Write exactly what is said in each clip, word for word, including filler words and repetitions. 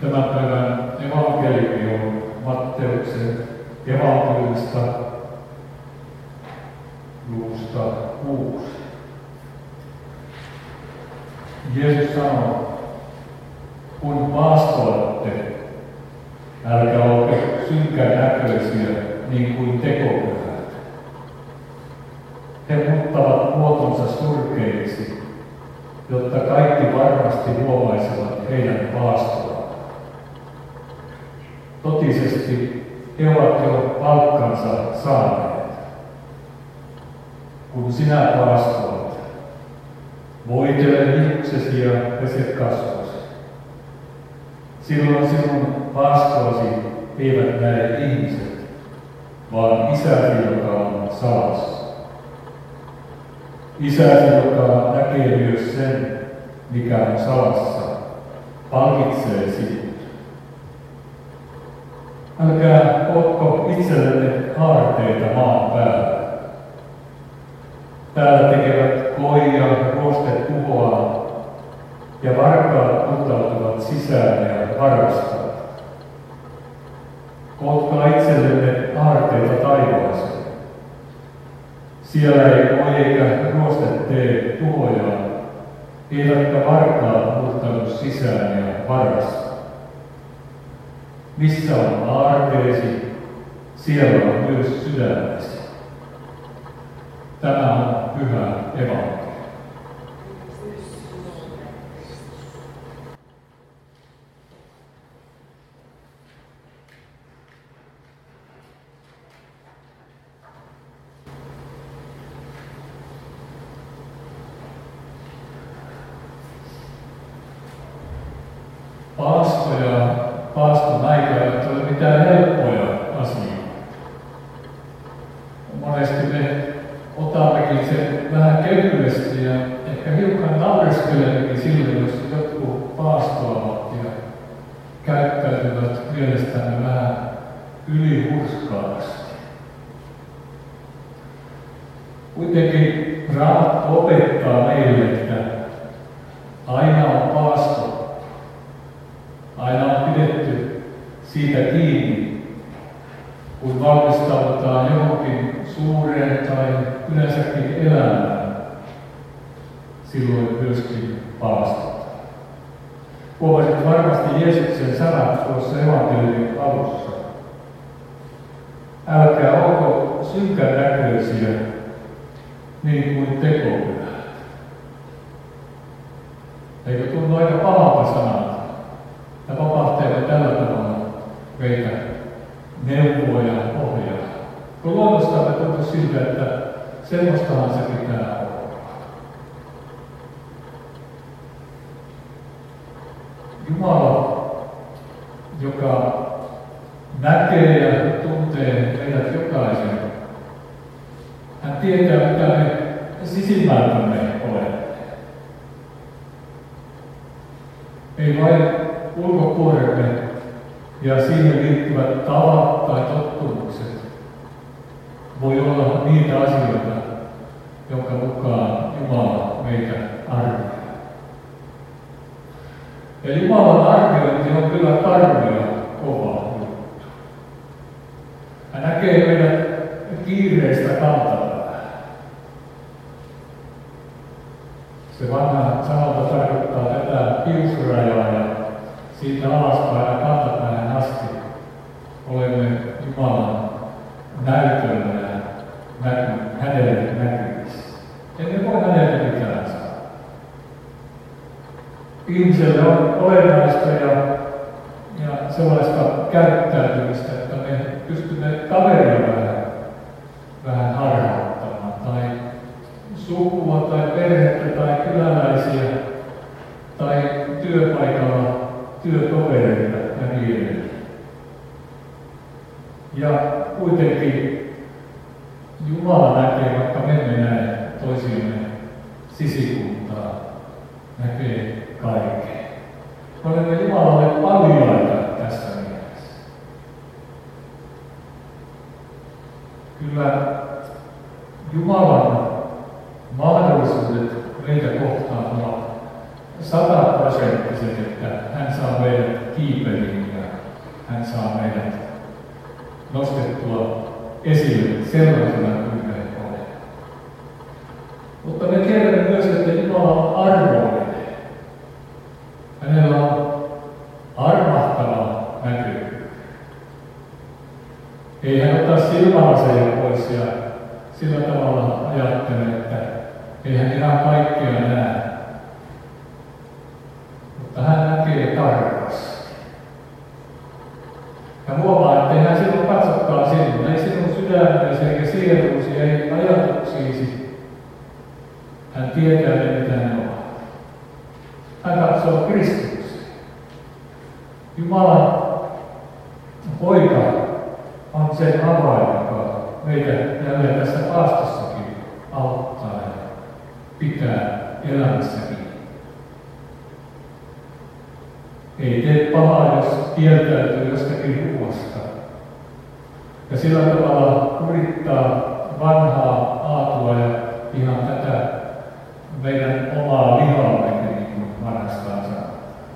Tämän päivän evankeliumi on Matteuksen evankeliumista luvusta kuusi. Jeesus sanoo, kun paastoatte, älkää olko synkän näköisiä niin kuin tekopyhät. He muuttavat muotonsa surkeiksi, jotta kaikki varmasti huomaisivat heidän paastoaan. Totisesti he ovat jo palkkansa saaneet. Kun sinä paastoat, voitele hiuksesi ja pese kasvosi. Silloin sinun paastoasi eivät näe ihmiset, vaan Isäsi, joka on salassa. Isäsi, joka näkee myös sen, mikä on salassa, palkitsee sinut. Älkää otko itsellenne aarteita maan päällä. Täällä tekevät koi ja ruoste tuhoaa, ja varkaat murtautuvat sisään ja varastavat. Kootkaa itsellenne aarteita taivaaseen. Siellä ei koi eikä ruoste tee tuhojaan, eivätkä varkaat murtaudu sisään ja varasta. Missä on aarteesi, siellä on myös sydämesi. Tämä on pyhä evankeliumi. Paasto ja paaston aika eivät ole mitään helppoja asioita. Monesti me otammekin sen vähän kevyesti ja ehkä hiukan naureskelemmekin sille, jos jotkut paastoavat ja käyttäytyvät mielestämme vähän ylihurskaasti. Kuitenkin Raamattu opettaa meille, että aina on paasto. Aina on pidetty siitä kiinni, kun valmistaudutaan johonkin suureen tai yleensäkin elämään. Silloin myöskin paastotaan. Huomasit varmasti Jeesuksen sanat tuossa evankeliumin alussa. Älkää olko synkän näköisiä niin kuin tekopyhät. Eikö tunnu aika pahalta sanalta? Ja vapaahteemme tällä tavalla meitä neuvoa ja ohjaa. Kun luonnostamme tuntuu siltä, että semmoistahan se pitää olla. Jumala, joka näkee ja tuntee meidät jokaisen, hän tietää, mitä me sisimmältämme olemme. Ei vain ulkokuoremme ja siihen liittyvät tavat tai tottumukset voi olla niitä asioita, jonka mukaan Jumala meitä arvioi. Ja Jumalan arviointi on kyllä karmea kova juttu. Hän näkee meidät kiireistä kantapää. Se vanha sanonta tarkoittaa tätä hiusrajaa ja siitä alaspäin ja kantapäähän asti olemme Jumalan näytöllä ja näky, hänelle näkyvissä. Emme voi hänelle mitään saada. Ihmiselle on olennaista ja, ja sellaista käyttäytymistä, että me pystymme kaveria vähän, vähän harhauttamaan, tai sukua tai perhettä tai kyläläisiä tai työpaikalla työtovereita ja niin edelleen. Ja kuitenkin Jumala näkee, vaikka me emme näe toisiamme sisikuntaa, näkee kaikkea. Me olemme Jumalalle paljaita tässä mielessä. Kyllä Jumalan mahdollisuudet meitä kohtaan ovat sataprosenttiset, että hän saa meidät kiipeliin ja hän saa meidät nostettua esille sellaisena kuin me olemme. Mutta me tiedämme myös, että Jumala on armollinen. Hänellä on armahtava näkyvyys. Ei hän ota silmälaseja pois ja sillä tavalla ajattele, että ei hän ihan kaikkea näe. Mutta hän näkee tarkasti. Ja huomaa, että ei hän sinun katsokaan sinun, ei sinun sydämesi eikä sieluusi, ei ajatuksiisi. Hän tietää ne, mitä ne ovat. Hän katsoo Kristukseen. Jumalan poika on se avain, joka meitä jälleen tässä paastossakin auttaa ja pitää elämässäkin. Ei tee pahaa, jos kieltäytyy jostakin ruoasta. Ja sillä tavalla kurittaa vanhaa aatua ja ihan tätä meidän omaa lihaamme, niin kuin vanhastaan sanoo.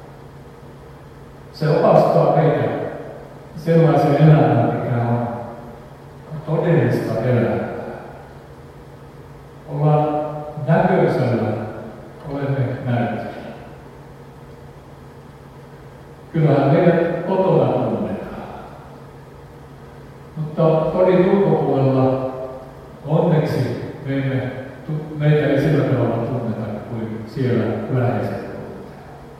Se opastaa meitä sellaisen elämään, mikä on todellista elämää. Ollaan näköisellä, olemme näytöllä. Kyllähän meidät kotona tunnetaan. Mutta kodin ulkopuolella onneksi me emme, meitä ei sillä tavalla tunneta kuin siellä läheiset tunnetaan.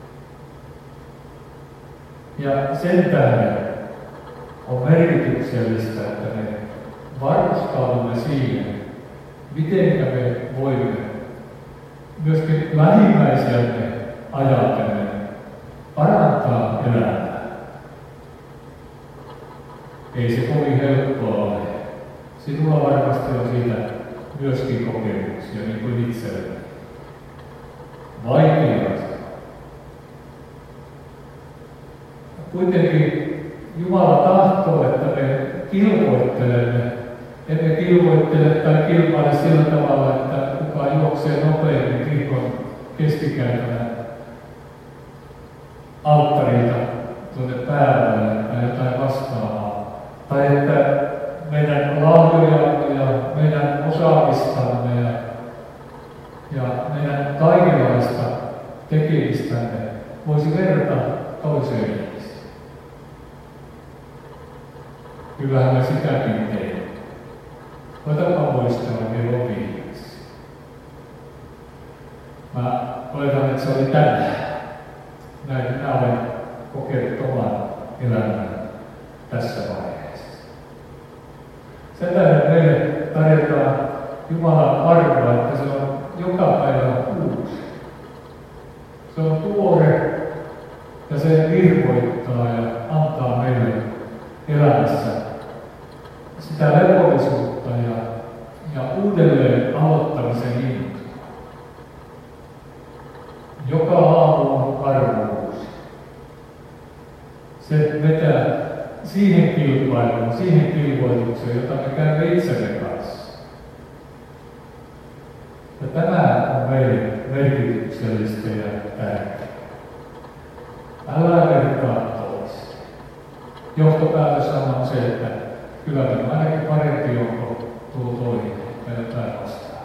Ja sen tähden on merkityksellistä, että me varustaudumme siihen, miten me voimme myöskin lähimmäisiämme ajatellen parantaa elämää. Ei se kovin helppoa ole. Sinulla varmasti on siitä myöskin kokemuksia, niin kuin itselleni. Vaikea asia. Kuitenkin Jumala tahtoo, että me kilvoittelemme. Emme kilvoittele tai kilpaile sillä tavalla, että kuka juoksee nopeammin kirkon keskikäytönä alttarilta tuonne päälle tai jotain vastaavaa. Tai että meidän lahjojamme ja meidän osaamistamme ja, ja meidän kaikenlaista tekemistämme voisi verrata toiseen ihmiseen. Kyllähän me sitäkin teemme. Otapa muistella vielä viimeksi. Mä oletan, että se oli tänään. Näin minä olen kokeillut oman elämän tässä vaiheessa. Sen tähden meille tarjotaan Jumalan arvoa, että se on joka päivä uusi. Se on tuore ja se virvoittaa ja antaa meille elämässä sitä levollisuutta ja, ja uudelleen aloittamisen intoa. Joka aamu on arvo uusi. Se vetää siihen kilpailuun, siihen kilvoitukseen, jota me käymme itsemme kanssa. Ja tämä on meille merkityksellistä ja tärkeää. Älä vertaa toista. Johtopäätös on se, että kyllä me ainakin parempi onko tuo toinen tai jotain vastaan.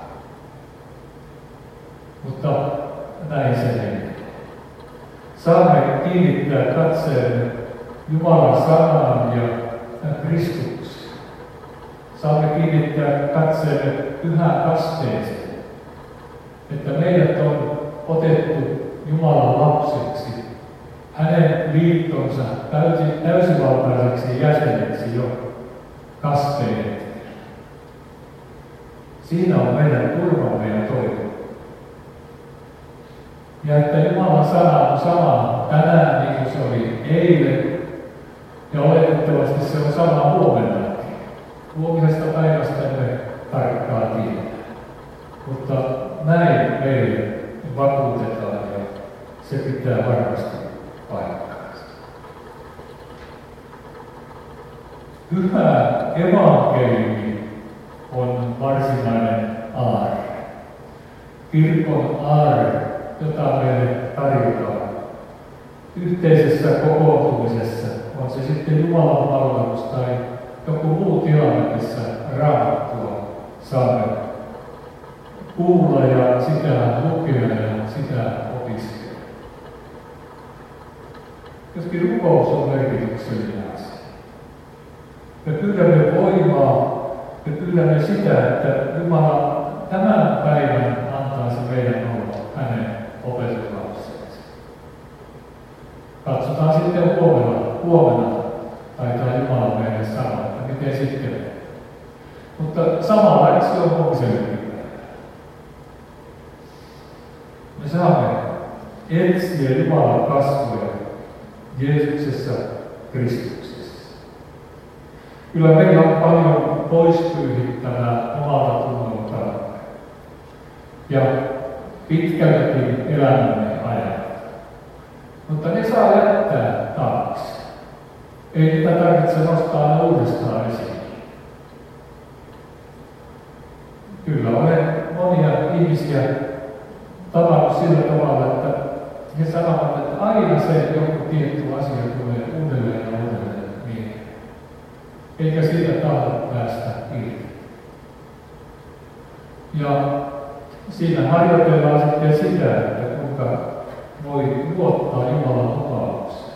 Mutta näin se menee. Saamme kiinnittää katseemme Jumalan sanaan ja Kristukseen. Saamme kiinnittää katseemme pyhään kasteeseen, että meidät on otettu Jumalan lapseksi, hänen liittonsa täysin, täysivaltaiseksi jäseneksi jo kasteen. Siinä on meidän turvamme ja toivomme. Ja että Jumalan sana on sama tänään niin kuin se oli eilen, ja oletettavasti se on sama huomenna. Huomisesta päivästä emme tarkkaan tiedä. Mutta näin meille vakuutetaan ja se pitää varmasti paikkaansa. Pyhä evankeliumi on varsinainen aarre. Kirkon aarre, jota meille tarjotaan. yhteisessä kokoontumisessa, on se sitten Jumalan palvelus tai joku muu tilanne, missä Raamattua saamme kuulla ja sitä lukea ja sitä opiskella. Joskin rukous on merkityksellinen asia. Me pyydämme voimaa, me pyydämme sitä, että Jumala tämän päivän antaisi meidän olla hänen opetuslapsensa. Katsotaan sitten huomenna, huomenna taitaa Jumala meille sanoa, että miten sitten. Mutta samalla se on huomisellekin. Me saamme etsiä Jumalan kasvoja Jeesuksessa Kristuksessa. Kyllä meillä on paljon poispyyhittävää omalta tunnolta ja pitkältäkin elämämme ajan. Mutta ne saa jättää taakse. Ei niitä tarvitse nostaa uudestaan esiin. Kyllä olen monia ihmisiä tavannut sillä tavalla, että he sanovat, että aina se joku tietty asia tulee uudelleen ja uudelleen mieleen. Eikä siitä tahdo päästä irti. Ja siinä harjoitellaan sitten sitä, että kuinka voi luottaa Jumalan lupaukseen.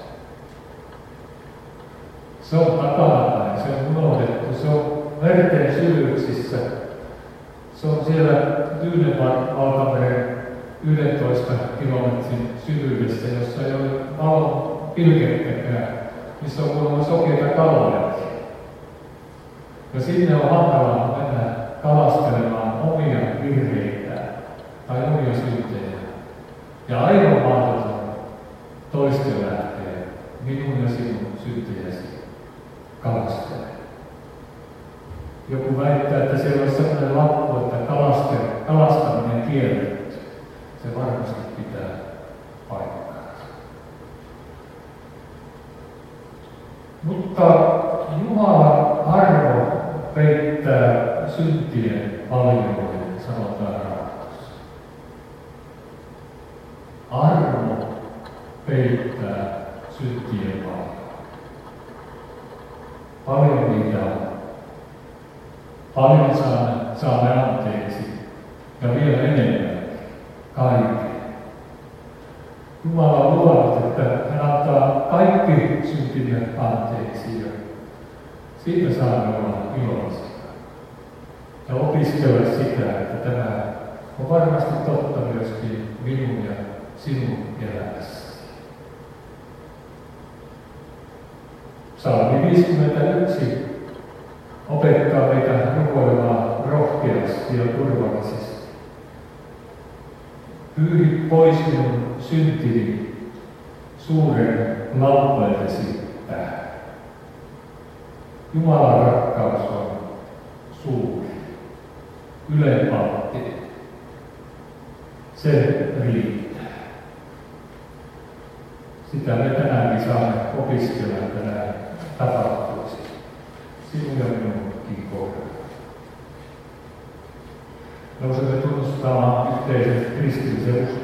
Se on takanapäin, se on unohdettu, se on merten syvyyksissä. Se on siellä Tyynen-valtameren yksitoista kilometrin syvyydessä, jossa ei ole valon pilkettäkään, missä on kuulemma sokeita kaloja. Ja sinne on hankalaa mennä kalastelemaan omia virheitään tai omia syntejä. Ja aivan mahdoton toisten lähtee minun ja sinun syntejäsi kalastelemaan. Joku väittää, että siellä on sellainen lappu, että kalastaminen kielletty. Se varmasti pitää paikkaansa. Mutta Jumalan arvo peittää syntien paljouden, sanotaan Raamatussa. Armo peittää syntien paljouden. Paljon niitä on. Paljon saamme, saamme anteeksi ja vielä enemmän kaiken. Jumala on luvannut, että hän antaa kaikki syntimme anteeksi ja siitä saamme olla iloisia. Ja opiskella sitä, että tämä on varmasti totta myöskin minun ja sinun elämässäsi. Psalmi viisikymmentäyksi opettaa meitä rukoilemaan rohkeasti ja turvallisesti. Pyyhi pois minun syntini suuren laupeutesi tähän. Jumalan rakkaus on suuri, ylenpalttinen. Se riittää. Sitä me tänäänkin saamme opiskella tänään tapahtuisi. Sinun ja minunkin kohdalla. Nousemme tunnustamaan yhteisen kristillisen uskon.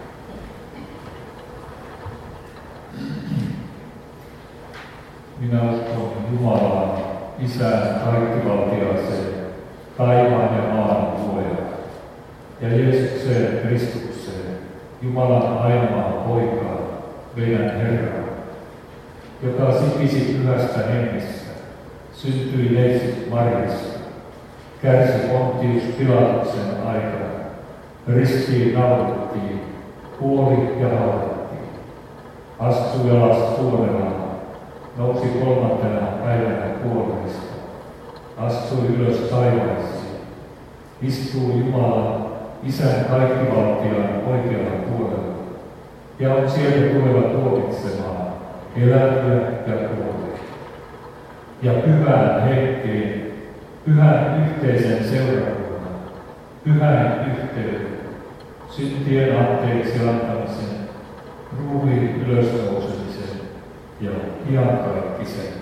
Minä uskon Jumalaan, Isään kaikkivaltiaiseen, taivaan ja maan luojaan, ja Jeesukseen Kristukseen, Jumalan ainoaan poikaan, meidän Herran, joka sipisi pyhästä hengestä, syntyi Jeesus Mariasta, kärsi Pontius Pilatuksen aikana, ristiin naurettiin, kuoli ja haudattiin, astui alas suorellaan, nousi kolmantena päivänä kuolleista, astui ylös taivaisiin, istuu Jumalan, Isän kaikkivaltiaan oikealla puolella, ja on sieltä tuleva tuomitsemaan eläviä ja kuolleita. Ja pyhään henkeen, pyhän yhteisen seurakunnan, pyhän yhteyden, syntien anteeksi antamisen, ruumiin ylösnousemisen ja iankaikkisen